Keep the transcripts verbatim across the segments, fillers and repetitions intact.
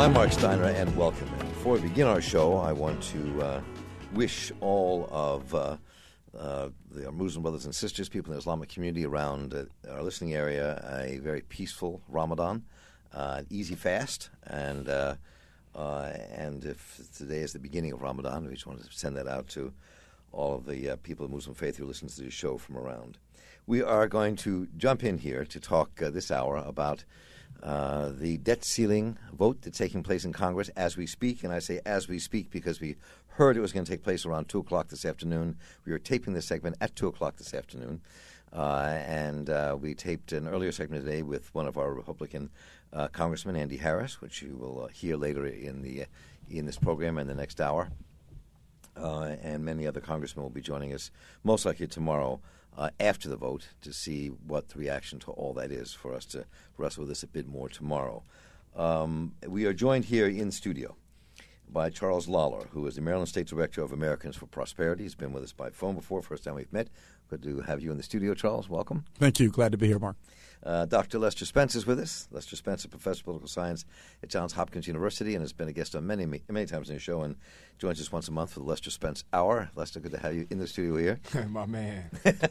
I'm Mark Steiner, and welcome. And before we begin our show, I want to uh, wish all of uh, uh, the, our Muslim brothers and sisters, people in the Islamic community around uh, our listening area, a very peaceful Ramadan, uh, an easy fast, and uh, uh, and if today is the beginning of Ramadan, we just want to send that out to all of the uh, people of Muslim faith who listen to this show from around. We are going to jump in here to talk uh, this hour about Uh, the debt ceiling vote that's taking place in Congress as we speak, and I say as we speak because we heard it was going to take place around two o'clock this afternoon. We are taping this segment at two o'clock this afternoon, uh, and uh, we taped an earlier segment today with one of our Republican uh, congressmen, Andy Harris, which you will uh, hear later in the uh, in this program in the next hour, uh, and many other congressmen will be joining us most likely tomorrow Uh, after the vote to see what the reaction to all that is for us to wrestle with this a bit more tomorrow. Um, we are joined here in studio by Charles Lawler, who is the Maryland State Director of Americans for Prosperity. He's been with us by phone before, first time we've met. Good to have you in the studio, Charles. Welcome. Thank you. Glad to be here, Mark. Uh, Doctor Lester Spence is with us. Lester Spence, a professor of political science at Johns Hopkins University, and has been a guest on many, many times in the show, and joins us once a month for the Lester Spence Hour. Lester, good to have you in the studio here. My man.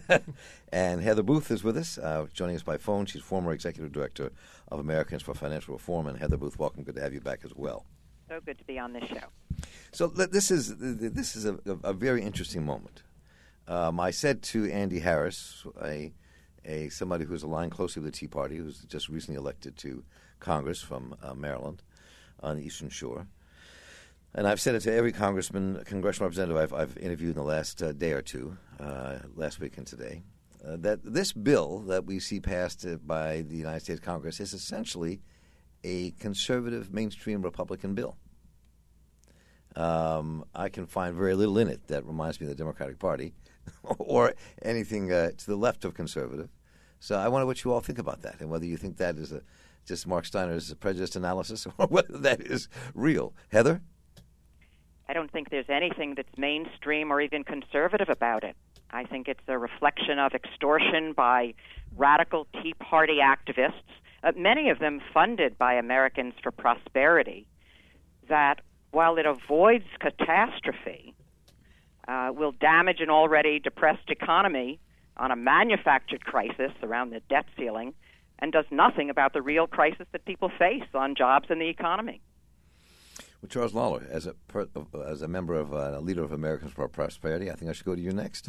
And Heather Booth is with us, uh, joining us by phone. She's former executive director of Americans for Financial Reform. And Heather Booth, welcome. Good to have you back as well. So good to be on this show. So this is this is a, a very interesting moment. Um, I said to Andy Harris, a A somebody who's aligned closely with the Tea Party, who's just recently elected to Congress from uh, Maryland on the Eastern Shore. And I've said it to every congressman, congressional representative I've, I've interviewed in the last uh, day or two, uh, last week and today, uh, that this bill that we see passed uh, by the United States Congress is essentially a conservative mainstream Republican bill. Um, I can find very little in it that reminds me of the Democratic Party or anything uh, to the left of conservative. So I wonder what you all think about that and whether you think that is a, just Mark Steiner's prejudiced analysis or whether that is real. Heather? I don't think there's anything that's mainstream or even conservative about it. I think it's a reflection of extortion by radical Tea Party activists, uh, many of them funded by Americans for Prosperity, that while it avoids catastrophe, uh, will damage an already depressed economy on a manufactured crisis around the debt ceiling, and does nothing about the real crisis that people face on jobs and the economy. Well, Charles Lawler, as a per, as a member of uh, a leader of Americans for Prosperity, I think I should go to you next.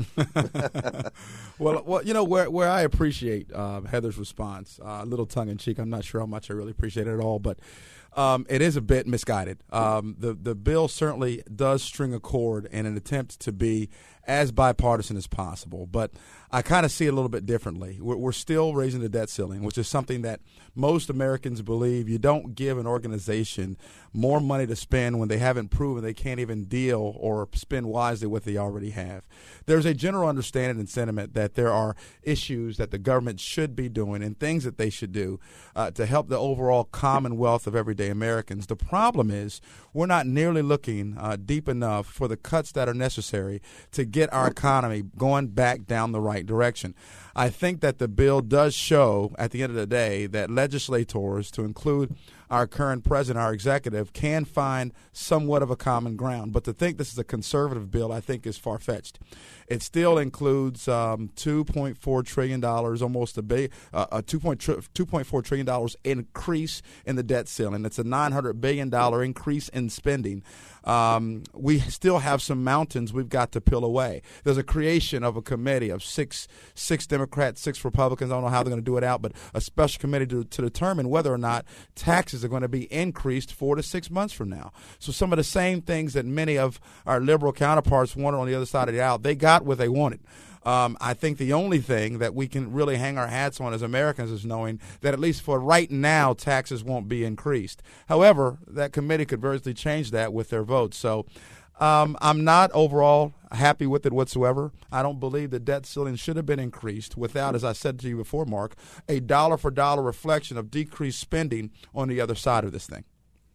well, well, you know where where I appreciate uh, Heather's response, uh, a little tongue in cheek. I'm not sure how much I really appreciate it at all, but um, it is a bit misguided. Um, the the bill certainly does string a chord in an attempt to be as bipartisan as possible, but I kind of see it a little bit differently. We're, we're still raising the debt ceiling, which is something that most Americans believe you don't give an organization more money to spend when they haven't proven they can't even deal or spend wisely what they already have. There's a general understanding and sentiment that there are issues that the government should be doing and things that they should do uh, to help the overall commonwealth of everyday Americans. The problem is we're not nearly looking uh, deep enough for the cuts that are necessary to get our economy going back down the right direction. I think that the bill does show at the end of the day that legislators, to include our current president, our executive, can find somewhat of a common ground. But to think this is a conservative bill, I think, is far-fetched. It still includes um, two point four trillion dollars, almost a, ba- uh, a two point four trillion dollars increase in the debt ceiling. It's a nine hundred billion dollars increase in spending. Um, we still have some mountains we've got to peel away. There's a creation of a committee of six six Democrats, six Republicans. I don't know how they're going to do it out, but a special committee to, to determine whether or not taxes are going to be increased four to six months from now. So some of the same things that many of our liberal counterparts wanted on the other side of the aisle, they got what they wanted. Um, I think the only thing that we can really hang our hats on as Americans is knowing that at least for right now, taxes won't be increased. However, that committee could very easily change that with their votes. So um, I'm not overall happy with it whatsoever. I don't believe the debt ceiling should have been increased without, as I said to you before, Mark, a dollar-for-dollar reflection of decreased spending on the other side of this thing.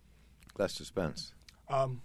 Lester Spence. Um,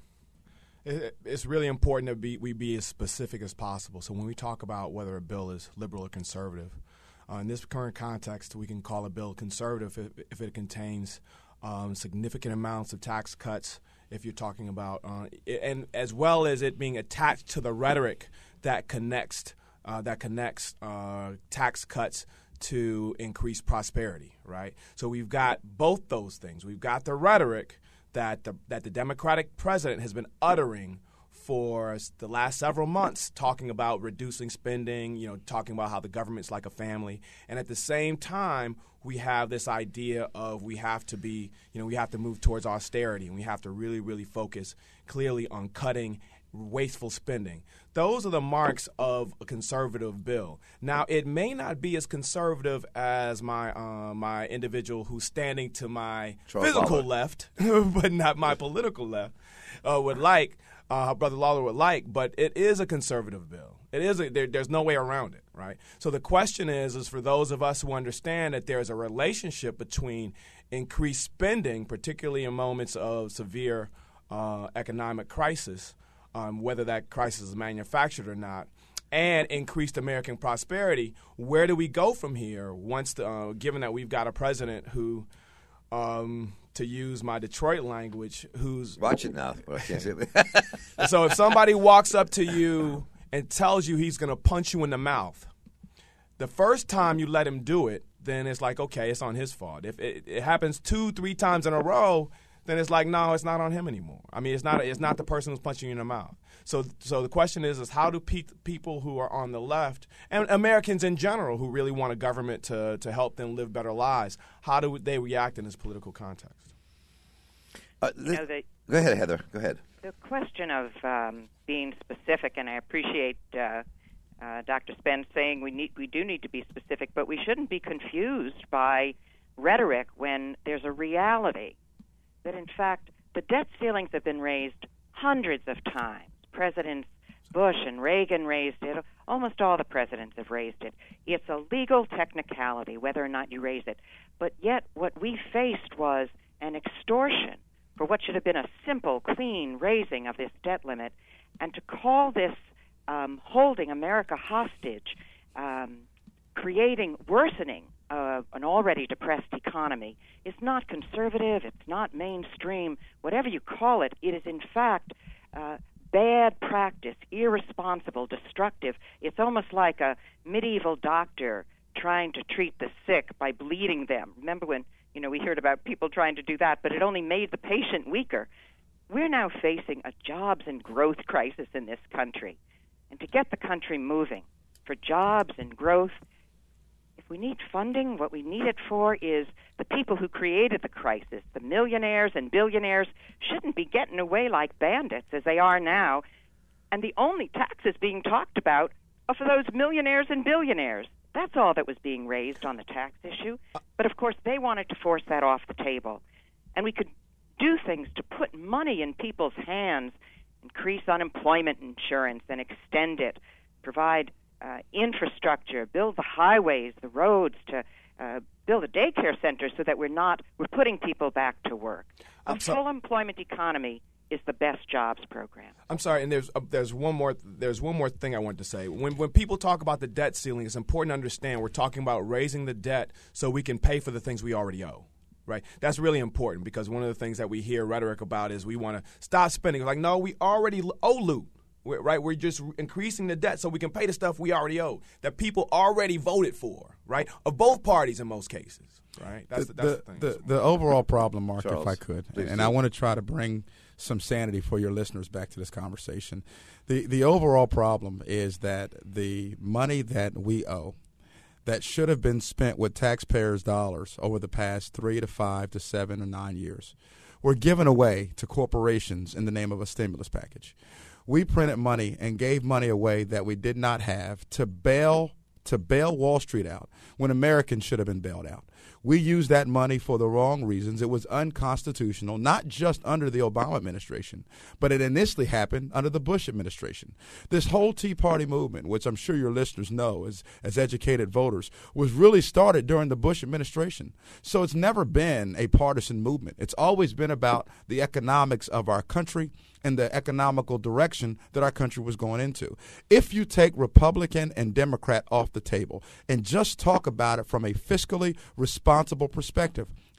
it, it's really important that be, we be as specific as possible. So when we talk about whether a bill is liberal or conservative, uh, in this current context, we can call a bill conservative if, if it contains um, significant amounts of tax cuts. If you're talking about, uh, and as well as it being attached to the rhetoric that connects uh, that connects uh, tax cuts to increase prosperity, right? So we've got both those things. We've got the rhetoric that the that the Democratic president has been uttering for the last several months, talking about reducing spending, you know, talking about how the government's like a family. And at the same time, we have this idea of we have to be, you know, we have to move towards austerity, and we have to really, really focus clearly on cutting wasteful spending. Those are the marks of a conservative bill. Now, it may not be as conservative as my uh, my individual who's standing to my Charles physical Lawler. left, but not my political left, uh, would like, uh, Brother Lawler would like, but it is a conservative bill. It is a, there, there's no way around it, right? So the question is, is for those of us who understand that there is a relationship between increased spending, particularly in moments of severe uh, economic crisis, Um, whether that crisis is manufactured or not, and increased American prosperity, where do we go from here once, the, uh, given that we've got a president who, um, to use my Detroit language, who's... Watch it now. I can't say it. So if somebody walks up to you and tells you he's going to punch you in the mouth, the first time you let him do it, then it's like, okay, it's on his fault. If it, it happens two, three times in a row, then it's like, no, it's not on him anymore. I mean, it's not it's not the person who's punching you in the mouth. So so the question is, is how do pe- people who are on the left, and Americans in general who really want a government to, to help them live better lives, how do they react in this political context? Uh, You know, the, go ahead, Heather. Go ahead. the question of um, being specific, and I appreciate uh, uh, Doctor Spence saying we need we do need to be specific, but we shouldn't be confused by rhetoric when there's a reality that, in fact, the debt ceilings have been raised hundreds of times. Presidents Bush and Reagan raised it. Almost all the presidents have raised it. It's a legal technicality whether or not you raise it. But yet what we faced was an extortion for what should have been a simple, clean raising of this debt limit. And to call this um, holding America hostage, um, creating, worsening uh, an already depressed economy, is not conservative, it's not mainstream, whatever you call it. It is, in fact, uh, bad practice, irresponsible, destructive. It's almost like a medieval doctor trying to treat the sick by bleeding them. Remember when, you know, we heard about people trying to do that, but it only made the patient weaker. We're now facing a jobs and growth crisis in this country. And to get the country moving for jobs and growth, if we need funding, what we need it for is the people who created the crisis. The millionaires and billionaires shouldn't be getting away like bandits as they are now. And the only taxes being talked about are for those millionaires and billionaires. That's all that was being raised on the tax issue. But, of course, they wanted to force that off the table. And we could do things to put money in people's hands, increase unemployment insurance and extend it, provide uh, infrastructure, build the highways, the roads, to uh, build a daycare center so that we're not we're putting people back to work. A so- full employment economy is the best jobs program. I'm sorry, and there's uh, there's one more there's one more thing I want to say. When when people talk about the debt ceiling, it's important to understand we're talking about raising the debt so we can pay for the things we already owe. Right, that's really important because one of the things that we hear rhetoric about is we want to stop spending. Like, no, we already owe loot. We're, right, we're just increasing the debt so we can pay the stuff we already owe that people already voted for. Right, of both parties in most cases. Right, that's the, the, that's the, the, thing. the, the overall problem, Mark, Charles, if I could, please and do. I want to try to bring some sanity for your listeners back to this conversation. The the overall problem is that the money that we owe, that should have been spent with taxpayers' dollars over the past three to five to seven or nine years, were given away to corporations in the name of a stimulus package. We printed money and gave money away that we did not have to bail to bail Wall Street out when Americans should have been bailed out. We used that money for the wrong reasons. It was unconstitutional, not just under the Obama administration, but it initially happened under the Bush administration. This whole Tea Party movement, which I'm sure your listeners know as, as educated voters, was really started during the Bush administration. So it's never been a partisan movement. It's always been about the economics of our country and the economical direction that our country was going into. If you take Republican and Democrat off the table and just talk about it from a fiscally responsible perspective,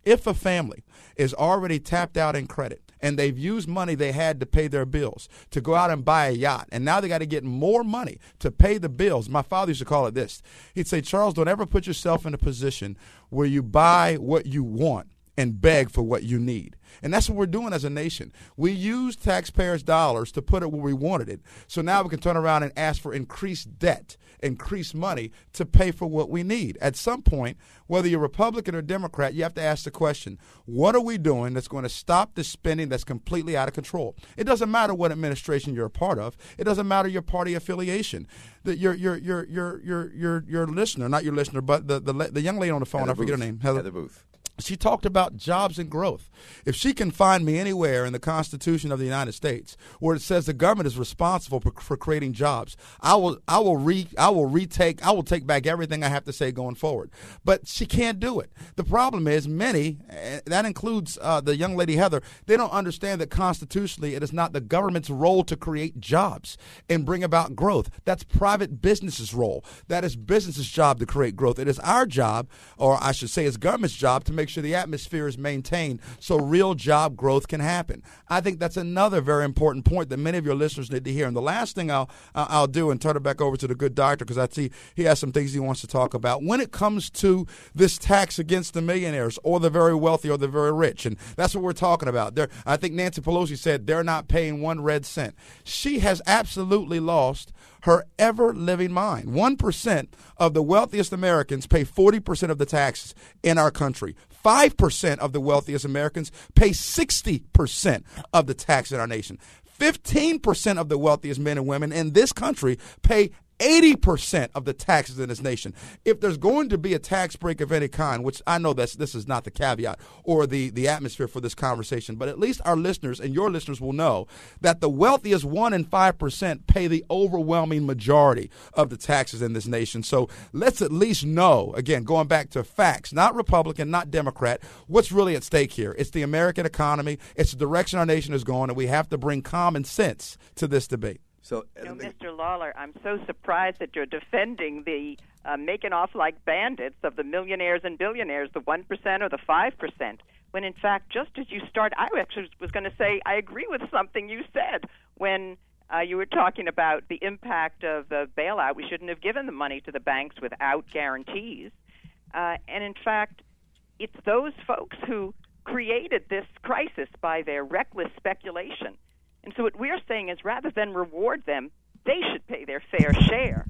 If a family is already tapped out in credit and they've used money they had to pay their bills to go out and buy a yacht, and now they got to get more money to pay the bills. My father used to call it this. He'd say, Charles, don't ever put yourself in a position where you buy what you want and beg for what you need. And that's what we're doing as a nation. We use taxpayers' dollars to put it where we wanted it. So now we can turn around and ask for increased debt, increased money to pay for what we need. At some point, whether you're Republican or Democrat, you have to ask the question, what are we doing that's going to stop the spending that's completely out of control? It doesn't matter what administration you're a part of. It doesn't matter your party affiliation. The, your, your, your, your, your, your, your listener, not your listener, but the, the, the young lady on the phone, Heather I forget Booth. her name. Heather, Heather Booth. She talked about jobs and growth. If she can find me anywhere in the Constitution of the United States where it says the government is responsible for, for creating jobs, I will, I will re, I will retake, I will take back everything I have to say going forward. But she can't do it. The problem is many, that includes uh, the young lady Heather, they don't understand that constitutionally it is not the government's role to create jobs and bring about growth. That's private businesses' role. That is business's job to create growth. It is our job, or I should say it's government's job, to make sure the atmosphere is maintained so real job growth can happen. I think that's another very important point that many of your listeners need to hear. And the last thing I'll I'll do, and turn it back over to the good doctor, because I see he has some things he wants to talk about. When it comes to this tax against the millionaires or the very wealthy or the very rich, and that's what we're talking about. They're, I think Nancy Pelosi said they're not paying one red cent. She has absolutely lost her ever-living mind. One percent of the wealthiest Americans pay forty percent of the taxes in our country. Five percent of the wealthiest Americans pay sixty percent of the tax in our nation. Fifteen percent of the wealthiest men and women in this country pay eighty percent of the taxes in this nation. If there's going to be a tax break of any kind, which I know that's, this is not the caveat or the, the atmosphere for this conversation, but at least our listeners and your listeners will know that the wealthiest one in five percent pay the overwhelming majority of the taxes in this nation. So let's at least know, again, going back to facts, not Republican, not Democrat, what's really at stake here. It's the American economy. It's the direction our nation is going, and we have to bring common sense to this debate. So, you know, Mister Lawler, I'm so surprised that you're defending the uh, making off like bandits of the millionaires and billionaires, the one percent or the five percent, when in fact, just as you start, I actually was going to say I agree with something you said when uh, you were talking about the impact of the bailout. We shouldn't have given the money to the banks without guarantees. Uh, and in fact, it's those folks who created this crisis by their reckless speculation. And so what we're saying is rather than reward them, they should pay their fair share.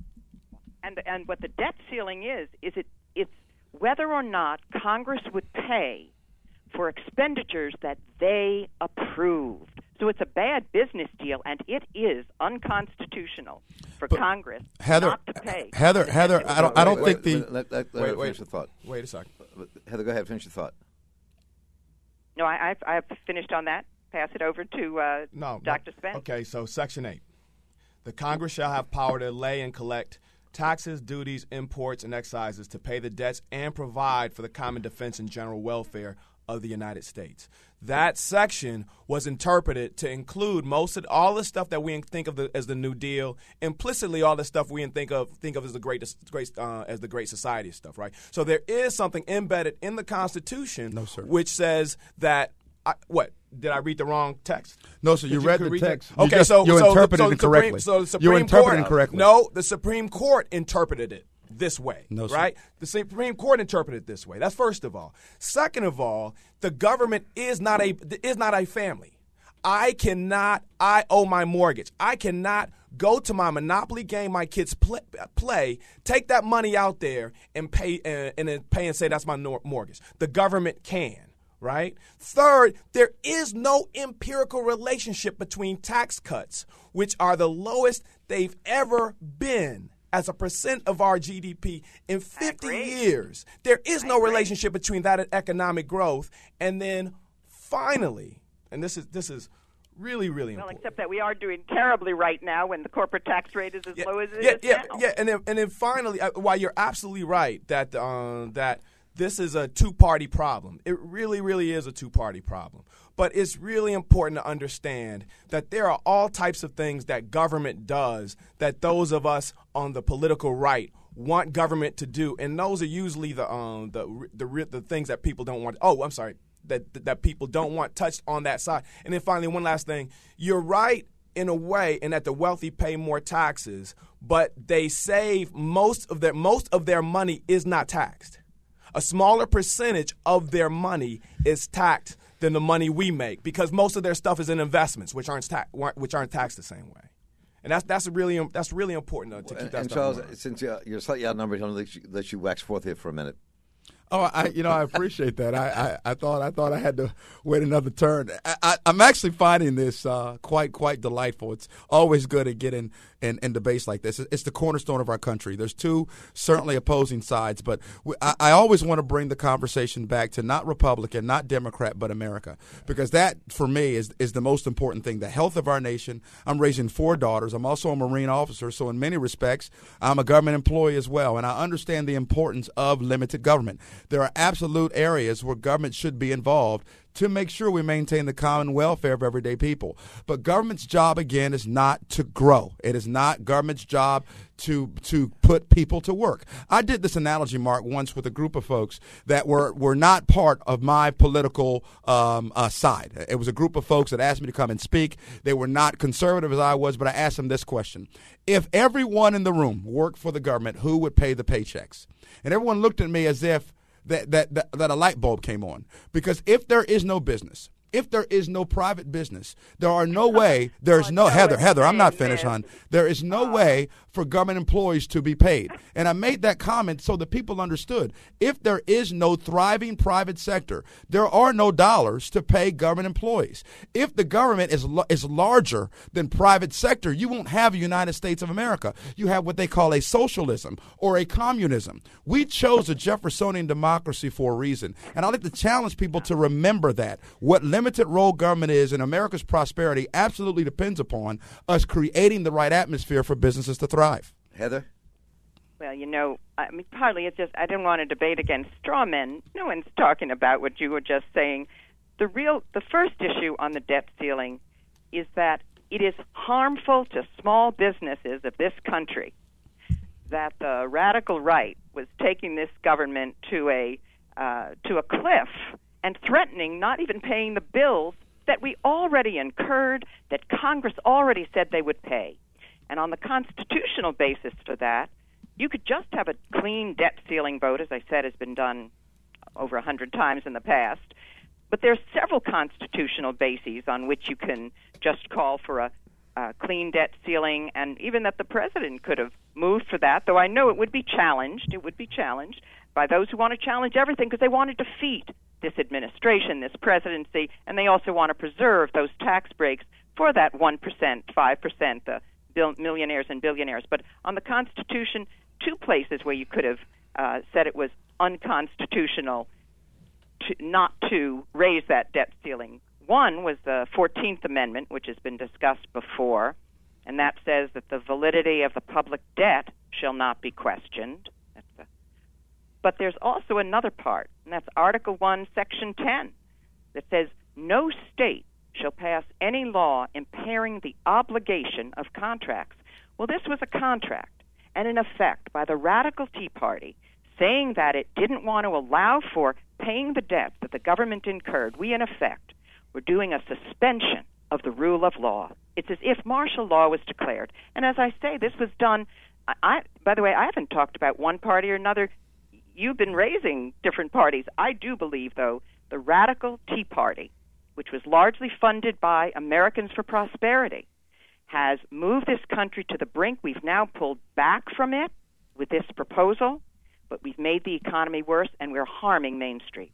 And and what the debt ceiling is, is it it's whether or not Congress would pay for expenditures that they approved. So it's a bad business deal, and it is unconstitutional for but Congress Heather, not to pay. Heather, Heather, I don't, I don't wait, think wait, the. Let, let, let Wait, her wait. finish the thought. Wait a second. Heather, go ahead. Finish your thought. No, I, I've, I've finished on that. Pass it over to uh, No, Doctor no. Spence. Okay, so Section eight. The Congress shall have power to lay and collect taxes, duties, imports, and excises to pay the debts and provide for the common defense and general welfare of the United States. That section was interpreted to include most of all the stuff that we think of the, as the New Deal, implicitly all the stuff we think of think of as the great, great uh, as the Great Society stuff, right? So there is something embedded in the Constitution, No, sir. which says that I, what. Did I read the wrong text? No, sir. You Did read could the read text. The, You okay, just- so you so, interpreted so it the Supreme, incorrectly. So the You Supreme interpreted Court, it incorrectly. No, the Supreme Court interpreted it this way. No, sir. Right? The Supreme Court interpreted it this way. That's first of all. Second of all, the government is not a is not a family. I cannot. I owe my mortgage. I cannot go to my Monopoly game my kids play, play take that money out there and pay uh, and then pay and say that's my nor- mortgage. The government can. Right? Third, there is no empirical relationship between tax cuts, which are the lowest they've ever been as a percent of our G D P in fifty years. There is no relationship between that and economic growth. And then finally, and this is this is really, really Well, important. except that we are doing terribly right now when the corporate tax rate is as yeah, low as it yeah, is yeah, now. yeah, and then and then finally, uh, while you're absolutely right that uh, that this is a two-party problem, it really, really is a two-party problem. But it's really important to understand that there are all types of things that government does that those of us on the political right want government to do, and those are usually the um, the the the things that people don't want. Oh, I'm sorry, that that people don't want touched on that side. And then finally, one last thing, you're right in a way, in that the wealthy pay more taxes, but they save most of their most of their money is not taxed. A smaller percentage of their money is taxed than the money we make, because most of their stuff is in investments, which aren't ta- which aren't taxed the same way. And that's that's really that's really important to, to keep and, that and stuff Charles, in mind. since you're, you're slightly outnumbered, I'm going to let you wax forth here for a minute. Oh, I you know I appreciate that. I, I, I thought I thought I had to wait another turn. I, I, I'm actually finding this uh, quite quite delightful. It's always good to get in, in, in debates like this. It's the cornerstone of our country. There's two certainly opposing sides, but we, I, I always want to bring the conversation back to not Republican, not Democrat, but America, because that for me is is the most important thing. The health of our nation. I'm raising four daughters. I'm also a Marine officer, so in many respects, I'm a government employee as well, and I understand the importance of limited government. There are absolute areas where government should be involved to make sure we maintain the common welfare of everyday people. But government's job, again, is not to grow. It is not government's job to to put people to work. I did this analogy, Mark, once with a group of folks that were, were not part of my political um, uh, side. It was a group of folks that asked me to come and speak. They were not conservative as I was, but I asked them this question. If everyone in the room worked for the government, who would pay the paychecks? And everyone looked at me as if That, that that that a light bulb came on. Because if there is no business, if there is no private business, there are no way, there's no, Heather, Heather, I'm not finished, hon. There is no way for government employees to be paid. And I made that comment so that people understood. If there is no thriving private sector, there are no dollars to pay government employees. If the government is is larger than private sector, you won't have a United States of America. You have what they call a socialism or a communism. We chose a Jeffersonian democracy for a reason. And I'd like to challenge people to remember that. What limited role government is in America's prosperity absolutely depends upon us creating the right atmosphere for businesses to thrive. Heather? Well, you know, I mean, partly it's just I don't want to debate against straw men. No one's talking about what you were just saying. The real, the first issue on the debt ceiling is that it is harmful to small businesses of this country that the radical right was taking this government to a uh, to a cliff and threatening not even paying the bills that we already incurred, that Congress already said they would pay. And on the constitutional basis for that, you could just have a clean debt ceiling vote, as I said, has been done over a hundred times in the past. But there's several constitutional bases on which you can just call for a uh, clean debt ceiling, and even that the president could have moved for that, though I know it would be challenged. It would be challenged by those who want to challenge everything because they want to defeat this administration, this presidency, and they also want to preserve those tax breaks for that one percent, five percent, the bil- millionaires and billionaires. But on the Constitution, two places where you could have uh, said it was unconstitutional to, not to raise that debt ceiling. One was the fourteenth Amendment, which has been discussed before, and that says that the validity of the public debt shall not be questioned. That's the, but there's also another part, and that's Article one, Section ten, that says no state shall pass any law impairing the obligation of contracts. Well, this was a contract, and in effect, by the radical Tea Party, saying that it didn't want to allow for paying the debt that the government incurred, we, in effect, were doing a suspension of the rule of law. It's as if martial law was declared. And as I say, this was done, I, I, by the way, I haven't talked about one party or another. You've been raising different parties. I do believe, though, the radical Tea Party, which was largely funded by Americans for Prosperity, has moved this country to the brink. We've now pulled back from it with this proposal, but we've made the economy worse, and we're harming Main Street.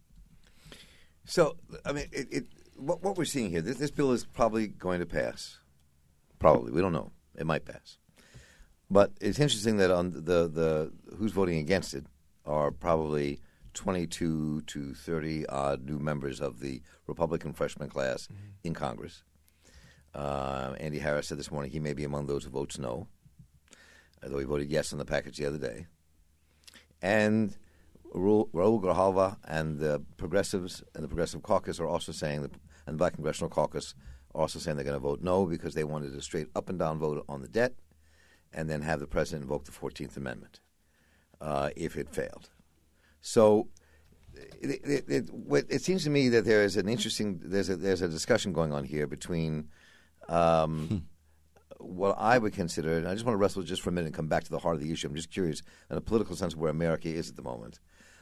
So, I mean, it, it, what, what we're seeing here, this, this bill is probably going to pass. Probably. We don't know. It might pass. But it's interesting that on the, the who's voting against it are probably twenty-two to thirty odd new members of the Republican freshman class mm-hmm. in Congress. Uh, Andy Harris said this morning he may be among those who votes no, although he voted yes on the package the other day. And Raul Grijalva and the progressives and the Progressive Caucus are also saying, that, and the Black Congressional Caucus are also saying they're going to vote no because they wanted a straight up and down vote on the debt and then have the president invoke the fourteenth Amendment. uh, if it failed. So it, it, it, it seems to me that there is an interesting there's a, there's a discussion going on here between um, hmm. what I would consider, and I just want to wrestle just for a minute and come back to the heart of the issue. I'm just curious, in a political sense, where America is at the moment,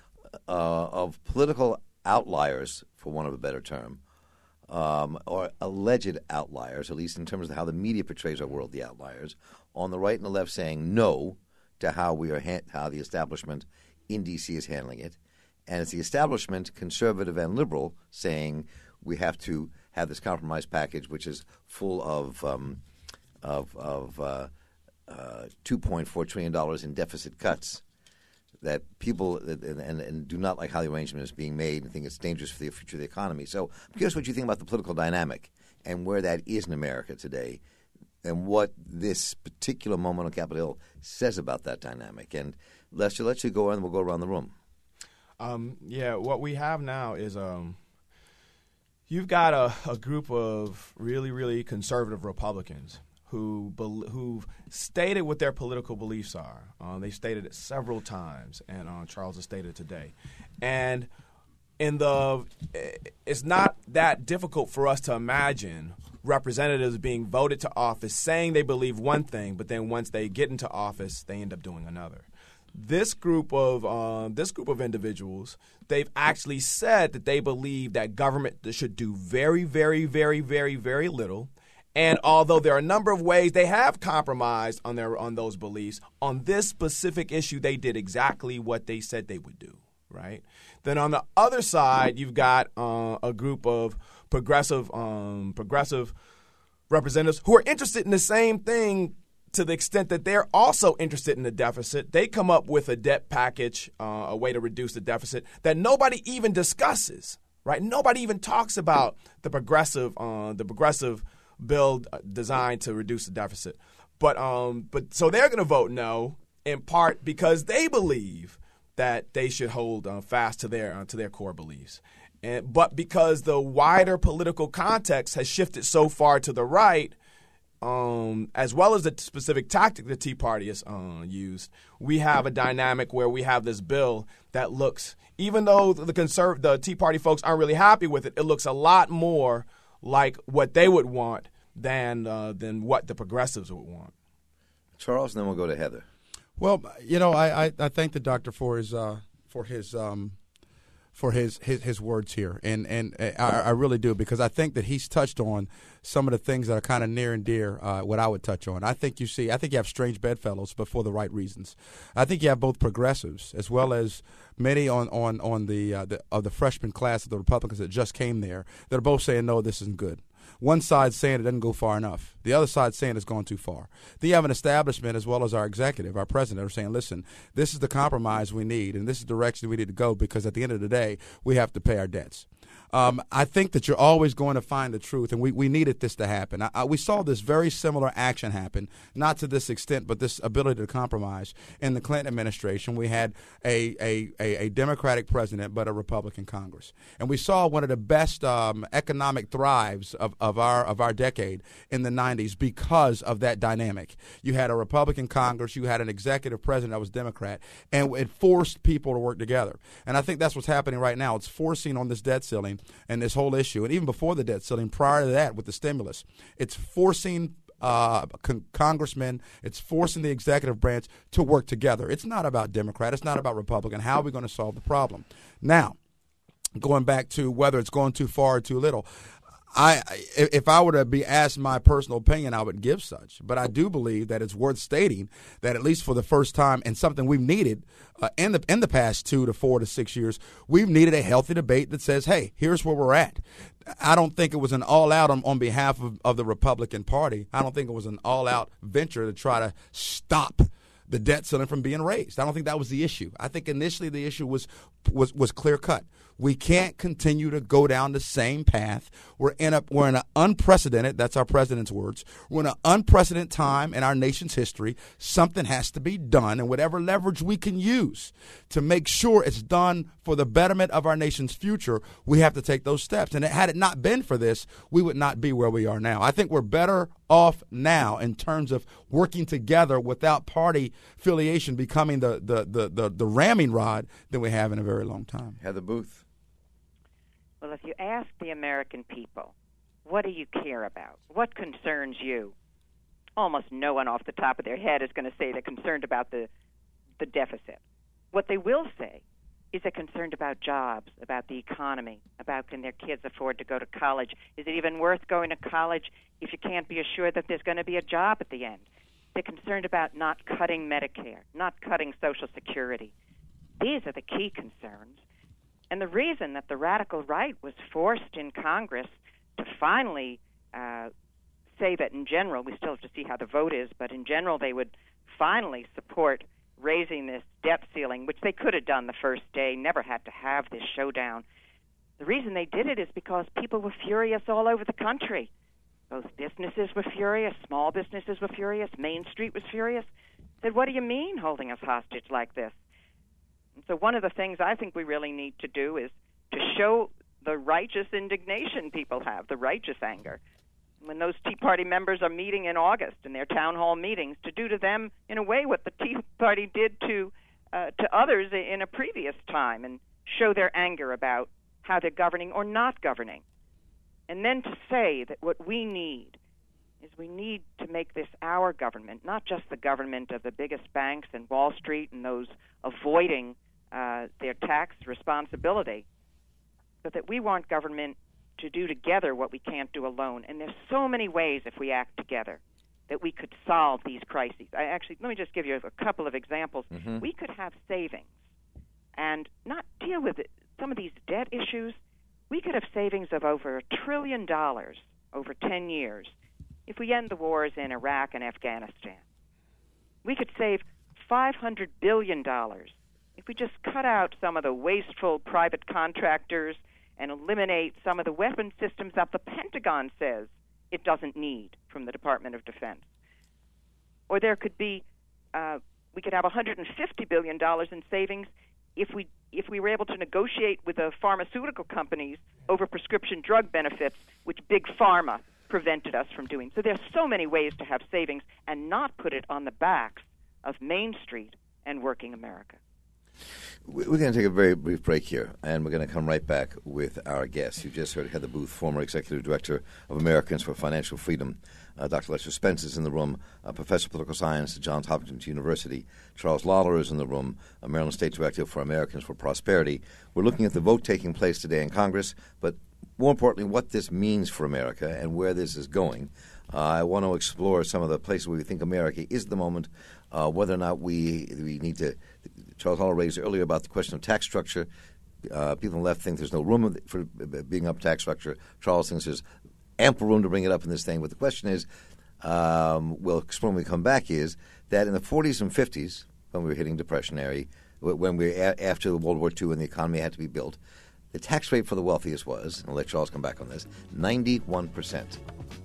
uh, of political outliers, for want of a better term, um, or alleged outliers, at least in terms of how the media portrays our world, the outliers, on the right and the left saying no to how we are ha- how the establishment in D C is handling it. And it's the establishment, conservative and liberal, saying we have to have this compromise package, which is full of um, of, of uh, uh, two point four trillion dollars in deficit cuts that people and, and, and do not like how the arrangement is being made and think it's dangerous for the future of the economy. So I'm curious what you think about the political dynamic and where that is in America today, and what this particular moment on Capitol Hill says about that dynamic. And Lester, let's you go on and we'll go around the room. Um, yeah, what we have now is um, you've got a, a group of really, really conservative Republicans who who've stated what their political beliefs are. Uh, they stated it several times, and uh, Charles has stated it today. And in the, it's not that difficult for us to imagine representatives being voted to office saying they believe one thing, but then once they get into office, they end up doing another. This group of uh, this group of individuals, they've actually said that they believe that government should do very, very, very, very, very little. And although there are a number of ways they have compromised on their on those beliefs, on this specific issue, they did exactly what they said they would do. Right. Then on the other side, you've got uh, a group of progressive um, progressive representatives who are interested in the same thing, to the extent that they're also interested in the deficit. They come up with a debt package, uh, a way to reduce the deficit that nobody even discusses, right? Nobody even talks about the progressive, uh, the progressive bill designed to reduce the deficit. But um, but so they're going to vote no, in part because they believe that they should hold uh, fast to their uh, to their core beliefs. And but because the wider political context has shifted so far to the right, Um, as well as the specific tactic the Tea Party has uh, used, we have a dynamic where we have this bill that looks, even though the conserv- the Tea Party folks aren't really happy with it, it looks a lot more like what they would want than uh, than what the progressives would want. Charles, and then we'll go to Heather. Well, you know, I, I, I thank the doctor for his uh, for his um, for his, his, his words here, and and I, I really do, because I think that he's touched on some of the things that are kind of near and dear uh, what I would touch on. I think you see, I think you have strange bedfellows, but for the right reasons. I think you have both progressives as well as many on on on the, uh, the of the freshman class of the Republicans that just came there that are both saying no, this isn't good. One side saying it doesn't go far enough. The other side saying it's gone too far. Then you have an establishment as well as our executive, our president, are saying, listen, this is the compromise we need, and this is the direction we need to go, because at the end of the day, we have to pay our debts. Um, I think that you're always going to find the truth, and we, we needed this to happen. I, I, we saw this very similar action happen, not to this extent, but this ability to compromise. In the Clinton administration, we had a, a, a, a Democratic president but a Republican Congress. And we saw one of the best um, economic thrives of, of, our, of our decade in the nineties because of that dynamic. You had a Republican Congress, you had an executive president that was Democrat, and it forced people to work together. And I think that's what's happening right now. It's forcing on this debt ceiling and this whole issue, and even before the debt ceiling, prior to that with the stimulus, it's forcing uh, con- congressmen, it's forcing the executive branch to work together. It's not about Democrat, it's not about Republican. How are we going to solve the problem? Now, going back to whether it's going too far or too little, I, if I were to be asked my personal opinion, I would give such. But I do believe that it's worth stating that at least for the first time, and something we've needed uh, in the in the past two to four to six years, we've needed a healthy debate that says, hey, here's where we're at. I don't think it was an all-out on, on behalf of, of the Republican Party. I don't think it was an all-out venture to try to stop the debt ceiling from being raised. I don't think that was the issue. I think initially the issue was was was clear-cut. We can't continue to go down the same path. We're in a we're in an unprecedented, that's our president's words, we're in an unprecedented time in our nation's history. Something has to be done, and whatever leverage we can use to make sure it's done for the betterment of our nation's future, we have to take those steps. And had it not been for this, we would not be where we are now. I think we're better off now in terms of working together without party affiliation becoming the, the, the, the, the ramming rod than we have in a very long time. Heather Booth. Well, if you ask the American people, what do you care about? What concerns you? Almost no one off the top of their head is going to say they're concerned about the, the deficit. What they will say is they're concerned about jobs, about the economy, about can their kids afford to go to college? Is it even worth going to college if you can't be assured that there's going to be a job at the end? They're concerned about not cutting Medicare, not cutting Social Security. These are the key concerns. And the reason that the radical right was forced in Congress to finally uh, say that in general, we still have to see how the vote is, but in general they would finally support raising this debt ceiling, which they could have done the first day, never had to have this showdown. The reason they did it is because people were furious all over the country. Both businesses were furious, small businesses were furious, Main Street was furious. Said, what do you mean holding us hostage like this? And so one of the things I think we really need to do is to show the righteous indignation people have, the righteous anger. When those Tea Party members are meeting in August in their town hall meetings, to do to them, in a way, what the Tea Party did to uh, to others in a previous time, and show their anger about how they're governing or not governing. And then to say that what we need is we need to make this our government, not just the government of the biggest banks and Wall Street and those avoiding uh, their tax responsibility, but that we want government to do together what we can't do alone. And there's so many ways, if we act together, that we could solve these crises. I actually, let me just give you a couple of examples. Mm-hmm. We could have savings and not deal with it, some of these debt issues. We could have savings of over a trillion dollars over ten years if we end the wars in Iraq and Afghanistan. We could save five hundred billion dollars if we just cut out some of the wasteful private contractors and eliminate some of the weapon systems that the Pentagon says it doesn't need from the Department of Defense. Or there could be, uh, we could have one hundred fifty billion dollars in savings if we if we were able to negotiate with the pharmaceutical companies over prescription drug benefits, which Big Pharma prevented us from doing. So there's so many ways to have savings and not put it on the backs of Main Street and working America. We're going to take a very brief break here, and we're going to come right back with our guests. You just heard Heather Booth, former Executive Director of Americans for Financial Freedom. Uh, Doctor Lester Spence is in the room, uh, Professor of Political Science at Johns Hopkins University. Charles Lawler is in the room, a Maryland State Director for Americans for Prosperity. We're looking at the vote taking place today in Congress, but more importantly, what this means for America and where this is going. Uh, I want to explore some of the places where we think America is at the moment, uh, whether or not we we need to. Charles Hall raised earlier about the question of tax structure. Uh, people on the left think there's no room for being up tax structure. Charles thinks there's ample room to bring it up in this thing. But the question is, um, we'll explain when we come back, is that in the forties and fifties, when we were hitting depressionary, when we were a- after World War Two and the economy had to be built, the tax rate for the wealthiest was, and I'll let Charles come back on this, ninety-one percent.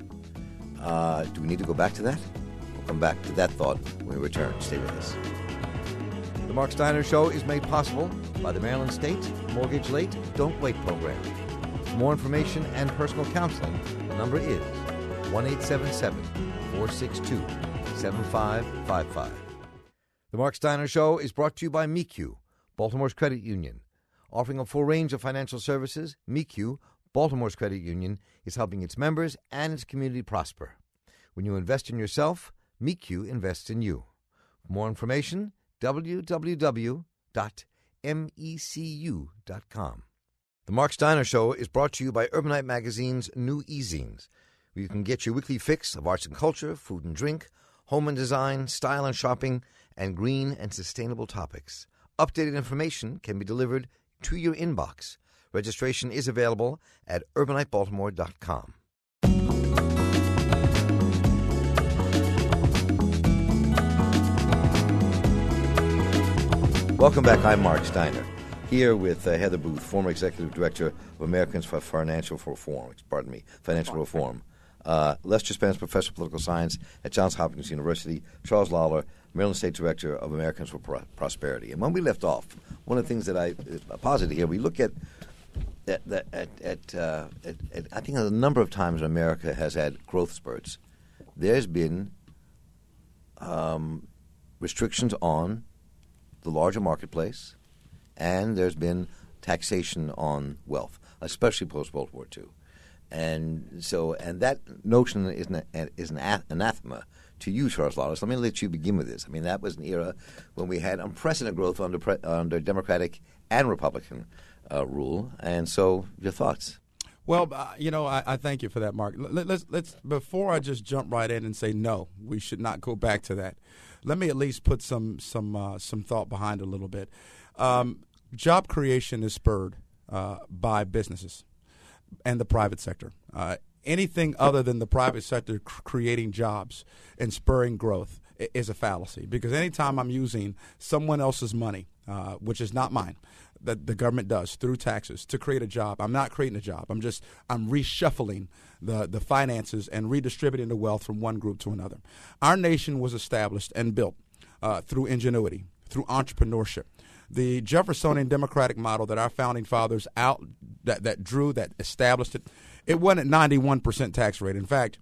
Uh, do we need to go back to that? We'll come back to that thought when we return. Stay with us. The Mark Steiner Show is made possible by the Maryland State Mortgage Late Don't Wait program. For more information and personal counseling, the number is one eight seven seven, four six two, seven five five five. The Mark Steiner Show is brought to you by M E Q, Baltimore's credit union. Offering a full range of financial services, M E Q, Baltimore's credit union, is helping its members and its community prosper. When you invest in yourself, M E Q invests in you. For more information, w w w dot mecu dot com. The Mark Steiner Show is brought to you by Urbanite Magazine's new e-zines, where you can get your weekly fix of arts and culture, food and drink, home and design, style and shopping, and green and sustainable topics. Updated information can be delivered to your inbox. Registration is available at urbanite baltimore dot com. Welcome back. I'm Mark Steiner, here with uh, Heather Booth, former Executive Director of Americans for Financial Reform. Pardon me, Financial Reform. Uh, Lester Spence, Professor of Political Science at Johns Hopkins University. Charles Lawler, Maryland State Director of Americans for Pro- Prosperity. And when we left off, one of the things that I uh, posited here, we look at at at, at, uh, at, at I think a number of times America has had growth spurts there's been um, restrictions on the larger marketplace, and there's been taxation on wealth, especially post-World War Two. And so, and that notion is an, is an anathema to you, Charles Lawless. Let me let you begin with this. I mean, that was an era when we had unprecedented growth under pre, under Democratic and Republican uh, rule. And so, your thoughts? Well, uh, you know, I, I thank you for that, Mark. Let, let's let's before I just jump right in and say no, we should not go back to that. Let me at least put some some uh, some thought behind it a little bit. Um, job creation is spurred uh, by businesses and the private sector. Uh, anything other than the private sector cr- creating jobs and spurring growth I- is a fallacy, because anytime I'm using someone else's money, uh, which is not mine, that the government does through taxes to create a job, I'm not creating a job. I'm just I'm reshuffling the, the finances and redistributing the wealth from one group to another. Our nation was established and built uh, through ingenuity, through entrepreneurship. The Jeffersonian democratic model that our founding fathers out that, that drew, that established it, it wasn't at ninety-one percent tax rate. In fact,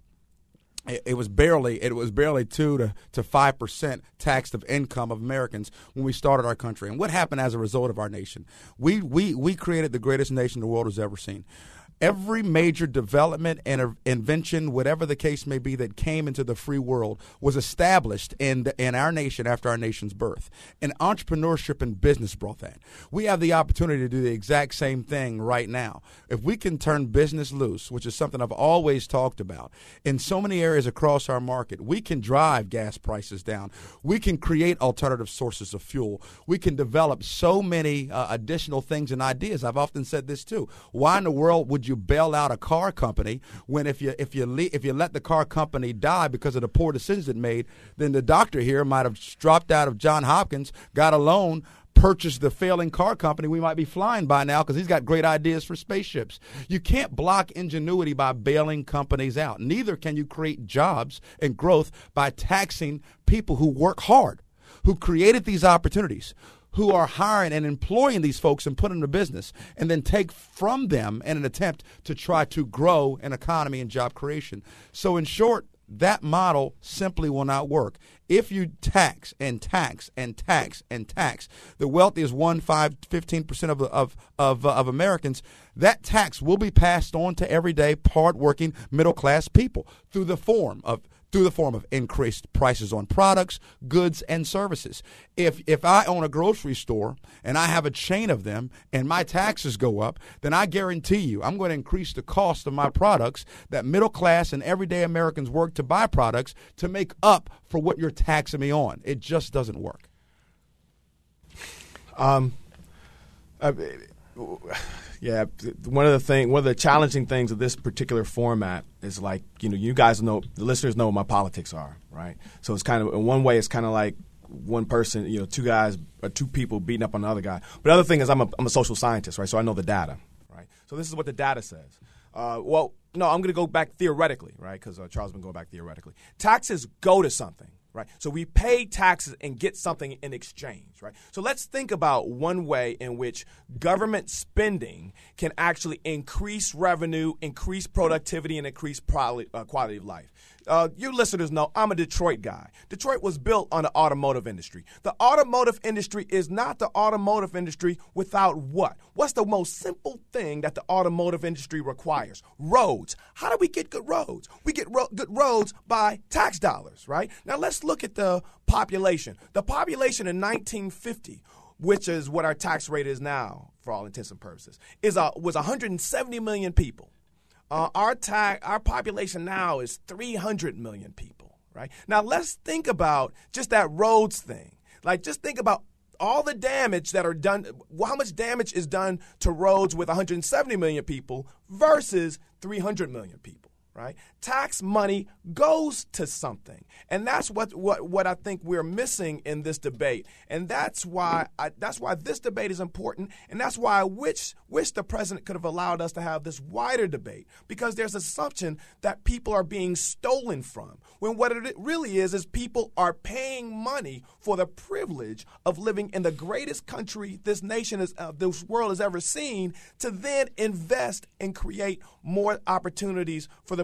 it, it was barely it was barely two to, to five percent tax of income of Americans when we started our country. And what happened as a result of our nation? We we we created the greatest nation the world has ever seen. Every major development and invention, whatever the case may be, that came into the free world was established in the, in our nation after our nation's birth. And entrepreneurship and business brought that. We have the opportunity to do the exact same thing right now. If we can turn business loose, which is something I've always talked about, in so many areas across our market, we can drive gas prices down. We can create alternative sources of fuel. We can develop so many uh, additional things and ideas. I've often said this too. Why in the world would you you bail out a car company when if you if you le- if you let the car company die because of the poor decisions it made, then the doctor here might have dropped out of Johns Hopkins, got a loan, purchased the failing car company we might be flying by now because he's got great ideas for spaceships. You can't block ingenuity by bailing companies out. Neither can you create jobs and growth by taxing people who work hard, who created these opportunities, who are hiring and employing these folks and put them to business, and then take from them in an attempt to try to grow an economy and job creation. So in short, that model simply will not work. If you tax and tax and tax and tax the wealthiest one, five, fifteen percent of of of, uh, of Americans, that tax will be passed on to everyday, hardworking, middle-class people through the form of through the form of increased prices on products, goods, and services. If if I own a grocery store and I have a chain of them and my taxes go up, then I guarantee you I'm going to increase the cost of my products that middle class and everyday Americans work to buy products to make up for what you're taxing me on. It just doesn't work. Um, uh, yeah, one of the thing, one of the challenging things of this particular format is like, you know, you guys know, the listeners know what my politics are, right? So it's kind of, in one way, it's kind of like one person, you know, two guys or two people beating up on the other guy. But the other thing is I'm a, I'm a social scientist, right? So I know the data, right? So this is what the data says. Uh, well, no, I'm going to go back theoretically, right? Because uh, Charles has been going back theoretically. Taxes go to something. Right. So we pay taxes and get something in exchange. Right. So let's think about one way in which government spending can actually increase revenue, increase productivity, and increase quality, uh, quality of life. Uh, you listeners know I'm a Detroit guy. Detroit was built on the automotive industry. The automotive industry is not the automotive industry without what? What's the most simple thing that the automotive industry requires? Roads. How do we get good roads? We get ro- good roads by tax dollars, right? Now let's look at the population. The population in nineteen fifty, which is what our tax rate is now for all intents and purposes, is a, was one hundred seventy million people. Uh, our ta- our population now is three hundred million people, right? Now, let's think about just that roads thing. Like, just think about all the damage that are done, how much damage is done to roads with one hundred seventy million people versus three hundred million people, right? Tax money goes to something. And that's what, what, what I think we're missing in this debate. And that's why I, that's why this debate is important. And that's why I wish, wish the president could have allowed us to have this wider debate, because there's assumption that people are being stolen from, when what it really is is people are paying money for the privilege of living in the greatest country this nation is, uh, this world has ever seen, to then invest and create more opportunities for the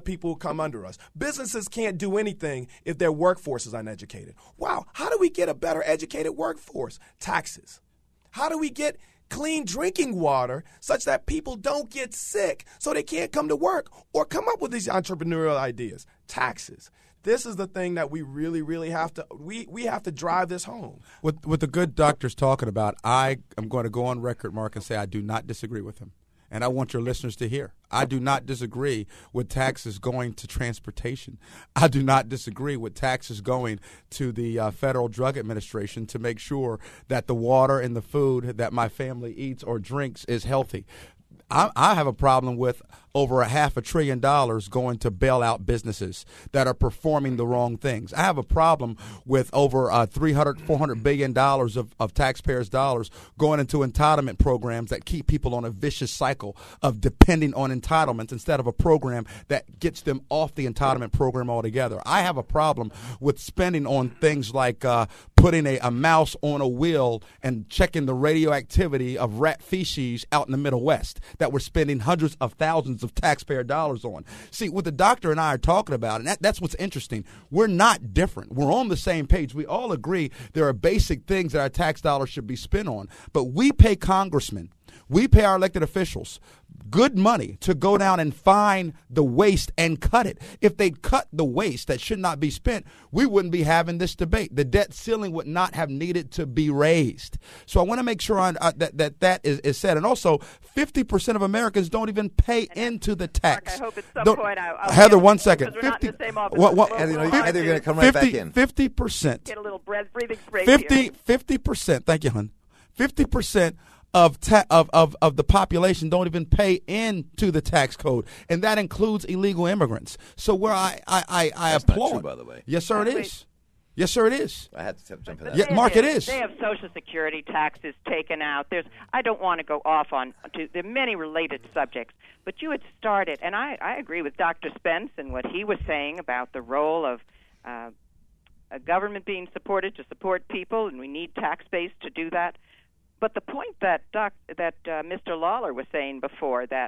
people who come under us. Businesses can't do anything if their workforce is uneducated. Wow, how do we get a better educated workforce? Taxes. How do we get clean drinking water such that people don't get sick so they can't come to work or come up with these entrepreneurial ideas? Taxes. This is the thing that we really, really have to we, we have to drive this home. What what the good doctor's talking about, I am going to go on record, Mark, and say I do not disagree with him. And I want your listeners to hear. I do not disagree with taxes going to transportation. I do not disagree with taxes going to the uh, Federal Drug Administration to make sure that the water and the food that my family eats or drinks is healthy. I, I have a problem with over a half a trillion dollars going to bail out businesses that are performing the wrong things. I have a problem with over uh, three hundred, four hundred billion dollars of, of taxpayers' dollars going into entitlement programs that keep people on a vicious cycle of depending on entitlements instead of a program that gets them off the entitlement program altogether. I have a problem with spending on things like uh, putting a, a mouse on a wheel and checking the radioactivity of rat feces out in the Middle West that we're spending hundreds of thousands of taxpayer dollars on. See, what the doctor and I are talking about, and that, that's what's interesting, we're not different. We're on the same page. We all agree there are basic things that our tax dollars should be spent on. But we pay congressmen, we pay our elected officials good money to go down and find the waste and cut it. If they cut the waste that should not be spent, we wouldn't be having this debate. The debt ceiling would not have needed to be raised. So I want to make sure I, uh, that that, that is, is said. And also, fifty percent of Americans don't even pay and into the tax. Mark, I hope at some don't, point I'll, I'll Heather, one second. fifty, what, what, Heather, you're going to come right fifty, back in. fifty percent. Get a little breath, breathing break fifty, here. fifty percent. Thank you, hon. fifty percent of, ta- of of of the population don't even pay into the tax code, and that includes illegal immigrants. So where I I, I, I That's applaud. not true, by the way. Yes, sir, it Wait. is. Yes, sir, it is. I had to jump in that. Yeah, They Mark, have- it is. They have Social Security taxes taken out. There's. I don't want to go off on. To, there are many related subjects, but you had started, and I, I agree with Doctor Spence and what he was saying about the role of uh, a government being supported to support people, and we need tax base to do that. But the point that doc, that uh, Mister Lawler was saying before, that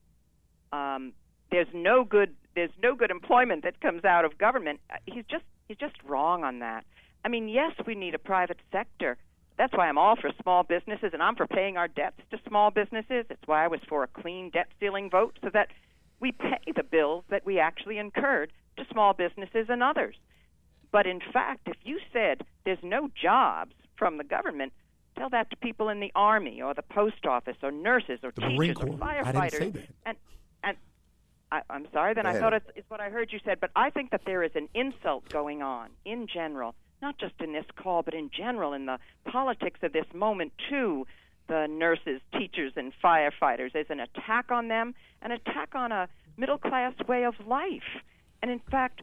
um, there's no good there's no good employment that comes out of government, he's just he's just wrong on that. I mean, yes, we need a private sector. That's why I'm all for small businesses, and I'm for paying our debts to small businesses. It's why I was for a clean debt ceiling vote, so that we pay the bills that we actually incurred to small businesses and others. But in fact, if you said there's no jobs from the government, tell that to people in the Army or the post office or nurses or The teachers Marine or Corps. firefighters. I didn't say that. And and I, I'm sorry, then Go I ahead. thought it's, it's what I heard you said. But I think that there is an insult going on in general, not just in this call, but in general in the politics of this moment to the nurses, teachers, and firefighters. There's an attack on them, an attack on a middle-class way of life. And in fact,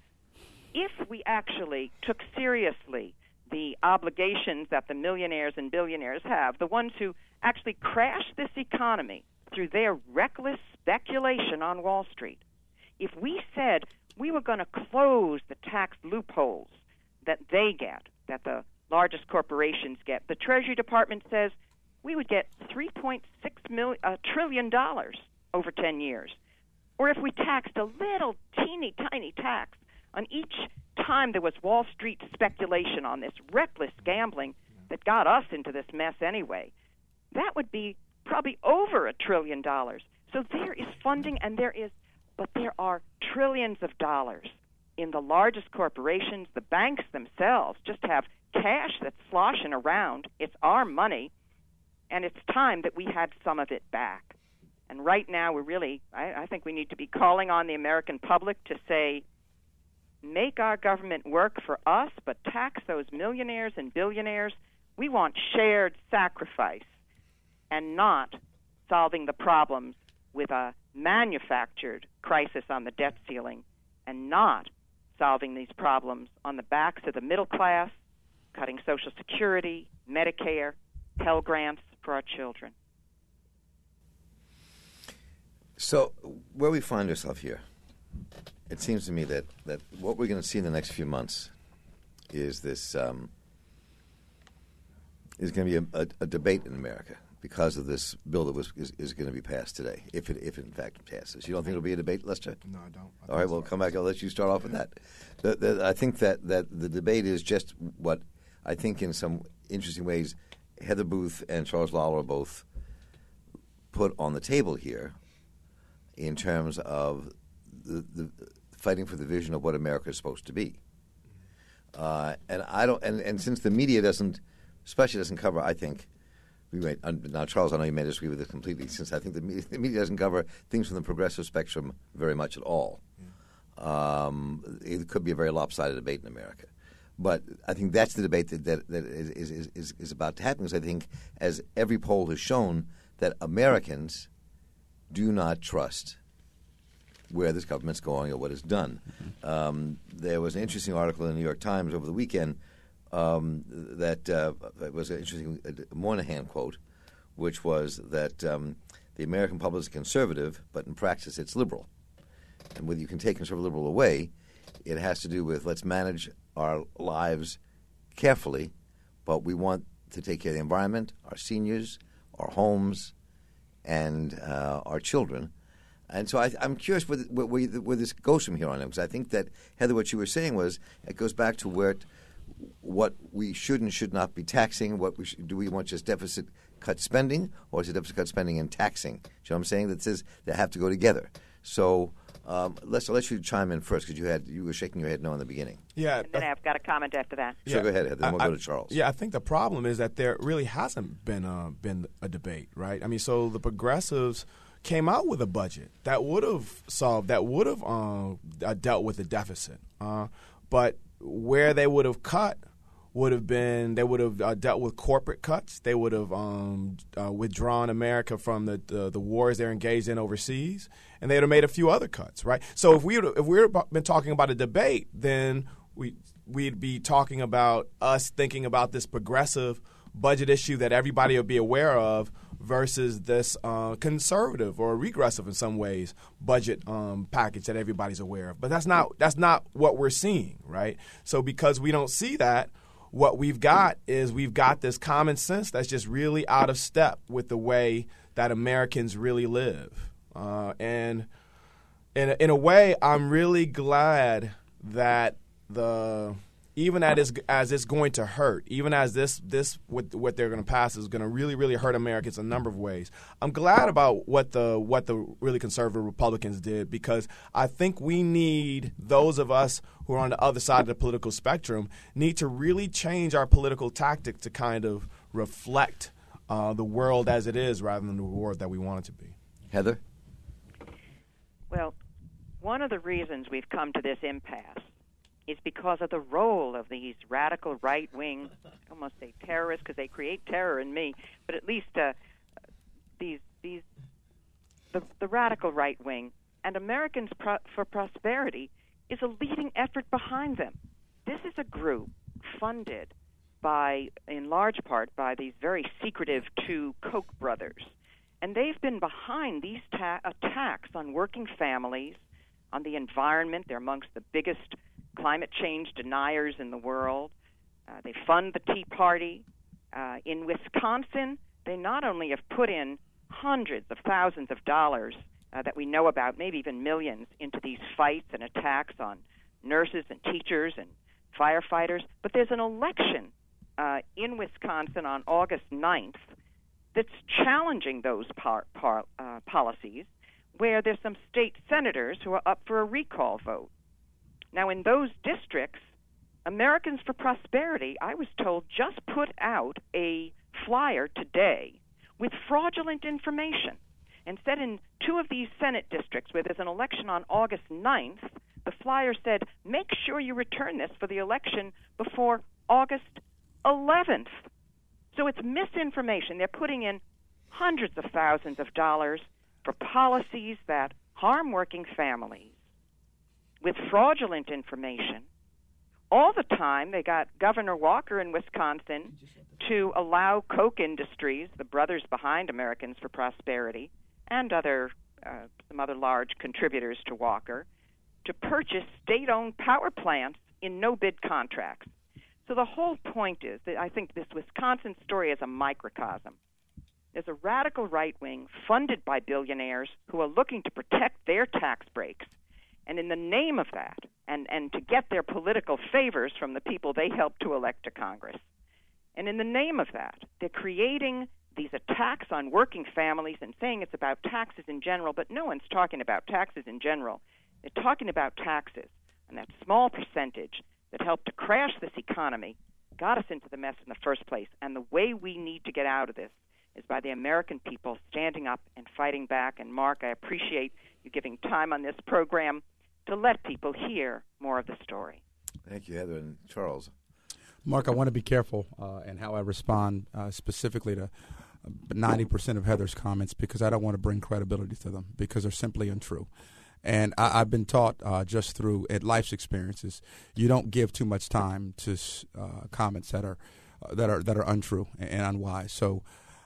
if we actually took seriously the obligations that the millionaires and billionaires have, the ones who actually crashed this economy through their reckless speculation on Wall Street, if we said we were going to close the tax loopholes that they get, that the largest corporations get, the Treasury Department says we would get three point six million, uh, trillion dollars over ten years. Or if we taxed a little teeny tiny tax on each time there was Wall Street speculation on this reckless gambling that got us into this mess anyway, that would be probably over a trillion dollars. So there is funding, and there is, but there are trillions of dollars in the largest corporations. The banks themselves just have cash that's sloshing around. It's our money, and it's time that we had some of it back. And right now, we're really, I, I think we need to be calling on the American public to say, make our government work for us, but tax those millionaires and billionaires. We want shared sacrifice and not solving the problems with a manufactured crisis on the debt ceiling, and not solving these problems on the backs of the middle class, cutting Social Security, Medicare, Pell Grants for our children. So where we find ourselves here, it seems to me that, that what we're going to see in the next few months is this um, is going to be a, a, a debate in America because of this bill that was is, is going to be passed today, if it if it in fact passes. You don't think it'll be a debate, Lester? No, I don't. I All right, well, come back. I'll let you start off with that. The, the, I think that, that the debate is just what I think in some interesting ways Heather Booth and Charles Lawler both put on the table here in terms of the, the fighting for the vision of what America is supposed to be. Uh, and I don't. And, and since the media doesn't, especially doesn't cover, I think. We may, now, Charles, I know you may disagree with this completely, since I think the media, the media doesn't cover things from the progressive spectrum very much at all. Yeah. Um, it could be a very lopsided debate in America. But I think that's the debate that, that, that is, is, is, is about to happen, because I think, as every poll has shown, that Americans do not trust where this government's going or what it's done. Mm-hmm. Um, there was an interesting article in the New York Times over the weekend Um, that uh, was an interesting Moynihan quote, which was that um, the American public is conservative, but in practice it's liberal. And whether you can take conservative liberal away, it has to do with let's manage our lives carefully, but we want to take care of the environment, our seniors, our homes, and uh, our children. And so I, I'm curious where, where, where this goes from here on in, because I think that, Heather, what you were saying was it goes back to where it, what we should and should not be taxing. What we should, do we want just deficit cut spending, or is it deficit cut spending and taxing? Do you know what I'm saying? That says they have to go together. So um, let's I'll let you chime in first, because you had you were shaking your head no in the beginning. Yeah, and then I've got a comment after that. So yeah, go ahead, Heather. Then we'll I, go to Charles. Yeah, I think the problem is that there really hasn't been a, been a debate, right? I mean, so the progressives came out with a budget that would have solved, that would have uh, dealt with the deficit, uh, but where they would have cut would have been they would have uh, dealt with corporate cuts. They would have um, uh, withdrawn America from the, the the wars they're engaged in overseas, and they would have made a few other cuts, right? So if we if we've been talking about a debate, then we we'd be talking about us thinking about this progressive budget issue that everybody will be aware of versus this uh, conservative or regressive in some ways budget um, package that everybody's aware of. But that's not that's not what we're seeing, right? So because we don't see that, what we've got is we've got this common sense that's just really out of step with the way that Americans really live. Uh, and in a, in a way, I'm really glad that the even as, as it's going to hurt, even as this this what, what they're going to pass is going to really really hurt Americans in a number of ways. I'm glad about what the what the really conservative Republicans did, because I think we need, those of us who are on the other side of the political spectrum need to really change our political tactic to kind of reflect uh, the world as it is rather than the world that we want it to be. Heather? Well, one of the reasons we've come to this impasse is because of the role of these radical right-wing, I almost say terrorists because they create terror in me, but at least uh, these these the, the radical right-wing and Americans Pro- for Prosperity is a leading effort behind them. This is a group funded by, in large part, by these very secretive two Koch brothers, and they've been behind these ta- attacks on working families, on the environment. They're amongst the biggest climate change deniers in the world. Uh, they fund the Tea Party. Uh, in Wisconsin, they not only have put in hundreds of thousands of dollars uh, that we know about, maybe even millions, into these fights and attacks on nurses and teachers and firefighters, but there's an election uh, in Wisconsin on August ninth that's challenging those par- par- uh, policies, where there's some state senators who are up for a recall vote. Now, in those districts, Americans for Prosperity, I was told, just put out a flyer today with fraudulent information and said in two of these Senate districts where there's an election on August ninth, the flyer said, make sure you return this for the election before August eleventh. So it's misinformation. They're putting in hundreds of thousands of dollars for policies that harm working families with fraudulent information. All the time, they got Governor Walker in Wisconsin to allow Koch Industries, the brothers behind Americans for Prosperity, and other uh, some other large contributors to Walker, to purchase state-owned power plants in no-bid contracts. So the whole point is that I think this Wisconsin story is a microcosm There's a radical right wing funded by billionaires who are looking to protect their tax breaks. And in the name of that, and, and to get their political favors from the people they helped to elect to Congress, and in the name of that, they're creating these attacks on working families and saying it's about taxes in general, but no one's talking about taxes in general. They're talking about taxes, and that small percentage that helped to crash this economy got us into the mess in the first place. And the way we need to get out of this is by the American people standing up and fighting back. And, Mark, I appreciate you giving time on this program to let people hear more of the story. Thank you, Heather. And Charles? Mark, I want to be careful uh, in how I respond uh, specifically to ninety percent of Heather's comments because I don't want to bring credibility to them because they're simply untrue. And I, I've been taught uh, just through at life's experiences, you don't give too much time to uh, comments that are uh, that are that are untrue and, and unwise. So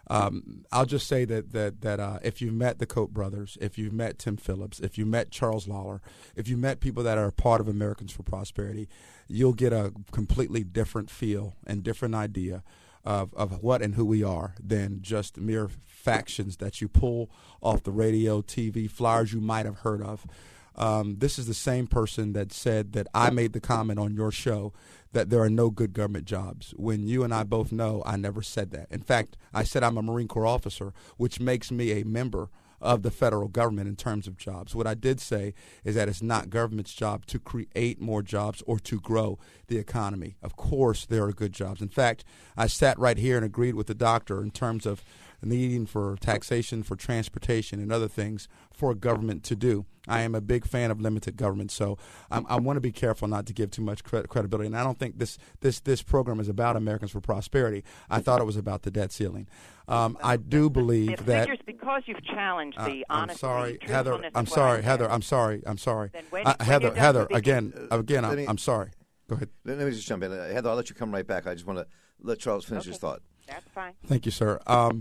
um, I'll just say that that that uh, if you've met the Koch brothers, if you've met Tim Phillips, if you met Charles Lawler, if you met people that are part of Americans for Prosperity, you'll get a completely different feel and different idea of, of what and who we are than just mere factions that you pull off the radio, T V, flyers you might have heard of. Um, this is the same person that said that I made the comment on your show that there are no good government jobs, when you and I both know I never said that. In fact, I said I'm a Marine Corps officer, which makes me a member of the federal government in terms of jobs. What I did say is that it's not government's job to create more jobs or to grow the economy. Of course, there are good jobs. In fact, I sat right here and agreed with the doctor in terms of needing for taxation, for transportation, and other things for government to do. I am a big fan of limited government, so I'm, I want to be careful not to give too much cred- credibility. And I don't think this, this, this program is about Americans for Prosperity. I thought it was about the debt ceiling. Um, I do believe the that figures, because you've challenged the uh, I'm honesty, sorry, Heather. truthfulness I'm of what sorry, I Heather. said. I'm sorry. I'm sorry. Then when- uh, when Heather, you're done Heather. speaking- Again, Uh, again. let I'm, me- I'm sorry. Go ahead. Let, let me just jump in. Uh, Heather, I'll let you come right back. I just want to let Charles finish Okay. his thought. That's fine. Thank you, sir. Um,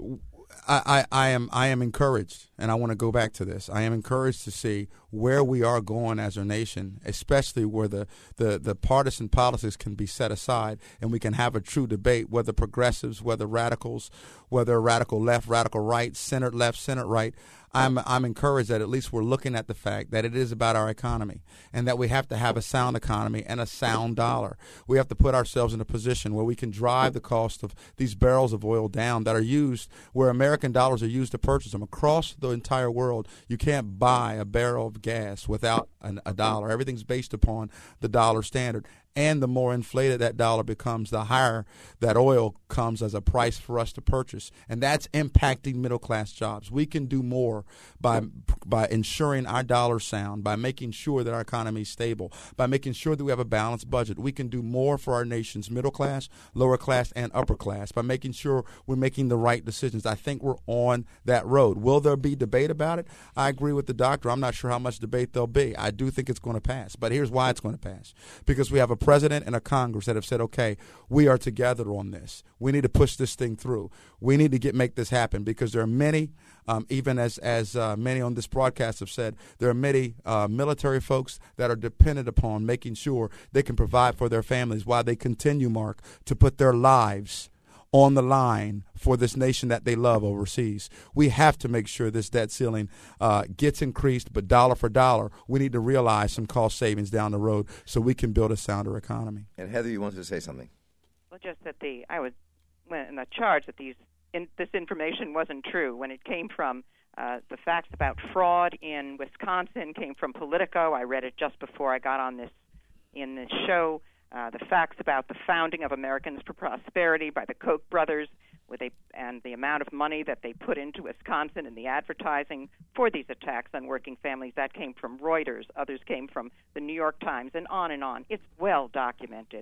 I, I, I am I am encouraged, and I want to go back to this. I am encouraged to see where we are going as a nation, especially where the, the, the partisan politics can be set aside and we can have a true debate, whether progressives, whether radicals, whether radical left, radical right, center left, center right. I'm I'm encouraged that at least we're looking at the fact that it is about our economy and that we have to have a sound economy and a sound dollar. We have to put ourselves in a position where we can drive the cost of these barrels of oil down that are used, where American dollars are used to purchase them. Across the entire world, you can't buy a barrel of gas without an, a dollar. Everything's based upon the dollar standard. And the more inflated that dollar becomes, the higher that oil comes as a price for us to purchase. And that's impacting middle-class jobs. We can do more by by ensuring our dollar sound, by making sure that our economy is stable, by making sure that we have a balanced budget. We can do more for our nation's middle class, lower class, and upper class by making sure we're making the right decisions. I think we're on that road. Will there be debate about it? I agree with the doctor. I'm not sure how much debate there'll be. I do think it's going to pass. But here's why it's going to pass. Because we have a president and a Congress that have said, okay, we are together on this. We need to push this thing through. We need to get make this happen because there are many, um, even as, as uh, many on this broadcast have said, there are many uh, military folks that are dependent upon making sure they can provide for their families while they continue, Mark, to put their lives on the line for this nation that they love overseas. We have to make sure this debt ceiling uh, gets increased, but dollar for dollar, we need to realize some cost savings down the road so we can build a sounder economy. And Heather, you wanted to say something. Well, just that the I was when the charge that these in, this information wasn't true when it came from uh, the facts about fraud in Wisconsin came from Politico. I read it just before I got on this in this show. Uh, the facts about the founding of Americans for Prosperity by the Koch brothers, with a, and the amount of money that they put into Wisconsin and the advertising for these attacks on working families, that came from Reuters. Others came from the New York Times, and on and on. It's well documented.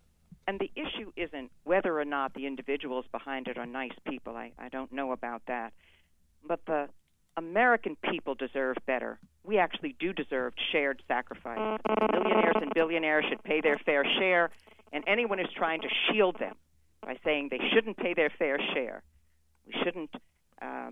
And the issue isn't whether or not the individuals behind it are nice people. I, I don't know about that. But the American people deserve better. We actually do deserve shared sacrifice. Millionaires and billionaires should pay their fair share, and anyone who's trying to shield them by saying they shouldn't pay their fair share, we shouldn't um,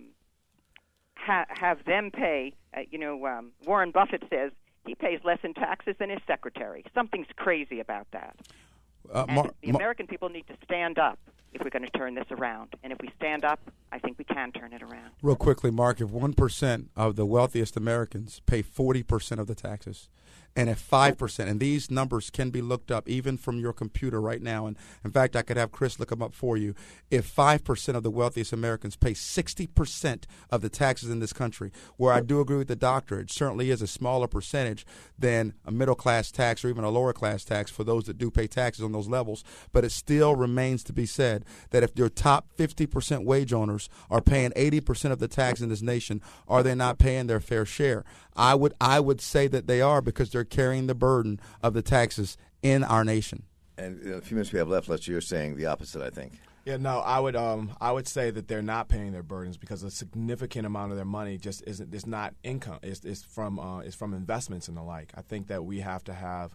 ha- have them pay. Uh, you know, um, Warren Buffett says he pays less in taxes than his secretary. Something's crazy about that. Uh, and Mar- the American people need to stand up. if we're going to turn this around. And if we stand up, I think we can turn it around. Real quickly, Mark, if one percent of the wealthiest Americans pay forty percent of the taxes, and if five percent, and these numbers can be looked up even from your computer right now, and in fact, I could have Chris look them up for you. If five percent of the wealthiest Americans pay sixty percent of the taxes in this country, where I do agree with the doctor, it certainly is a smaller percentage than a middle-class tax or even a lower-class tax for those that do pay taxes on those levels, but it still remains to be said that if your top fifty percent wage owners are paying eighty percent of the tax in this nation, are they not paying their fair share? I would I would say that they are, because they're carrying the burden of the taxes in our nation. And in a few minutes we have left, Lester, you're saying the opposite, I think. Yeah, no, I would um I would say that they're not paying their burdens because a significant amount of their money just isn't it's not income. It's, it's from uh, it's from investments and the like. I think that we have to have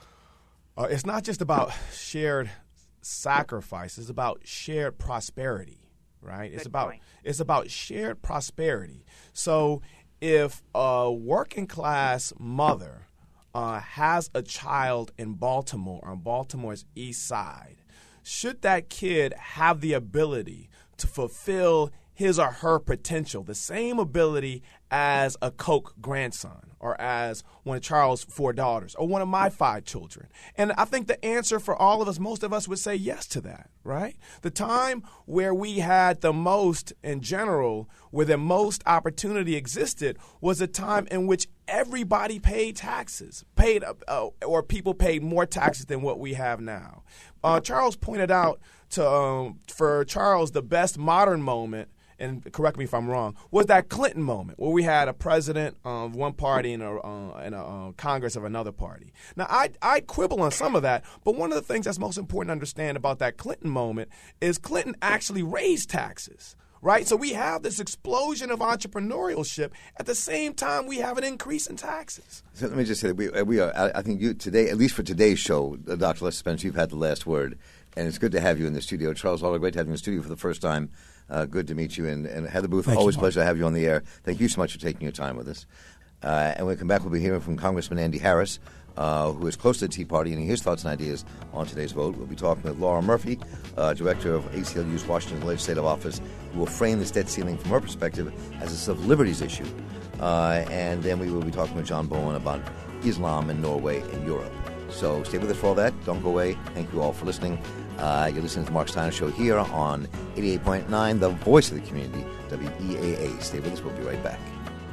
uh, it's not just about shared sacrifice. It's about shared prosperity, right? Good it's about point. it's about shared prosperity. So if a working class mother uh, has a child in Baltimore, on Baltimore's east side, should that kid have the ability to fulfill his or her potential, the same ability as a Koch grandson or as one of Charles' four daughters or one of my five children? And I think the answer for all of us, most of us would say yes to that, right? The time where we had the most in general, where the most opportunity existed, was a time in which everybody paid taxes, paid uh, or people paid more taxes than what we have now. Uh, Charles pointed out to um, for Charles, the best modern moment, and correct me if I'm wrong, was that Clinton moment where we had a president of one party and a, uh, and a uh, Congress of another party. Now, I I quibble on some of that, but one of the things that's most important to understand about that Clinton moment is Clinton actually raised taxes, right? So we have this explosion of entrepreneurship. At the same time, we have an increase in taxes. So let me just say that we, we are, I think you today, at least for today's show, Doctor Lester Spence, you've had the last word, and it's good to have you in the studio. Charles Lawler, great to have you in the studio for the first time. Uh, good to meet you. And, and Heather Booth, Thank always you, a pleasure to have you on the air. Thank you so much for taking your time with us. Uh, and when we come back, we'll be hearing from Congressman Andy Harris, uh, who is close to the Tea Party, and his thoughts and ideas on today's vote. We'll be talking with Laura Murphy, uh, director of A C L U's Washington Legislative Office, who will frame this debt ceiling from her perspective as a civil liberties issue. Uh, and then we will be talking with John Bowen about Islam in Norway and Europe. So stay with us for all that. Don't go away. Thank you all for listening. Uh, you're listening to the Mark Steiner Show here on eighty-eight point nine, the voice of the community, W E A A. Stay with us. We'll be right back.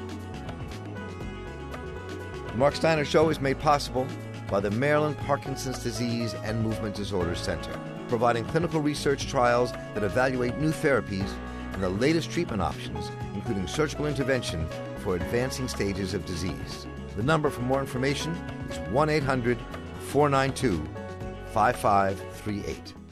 The Mark Steiner Show is made possible by the Maryland Parkinson's Disease and Movement Disorders Center, providing clinical research trials that evaluate new therapies and the latest treatment options, including surgical intervention for advancing stages of disease. The number for more information is one eight hundred four nine two five five three eight.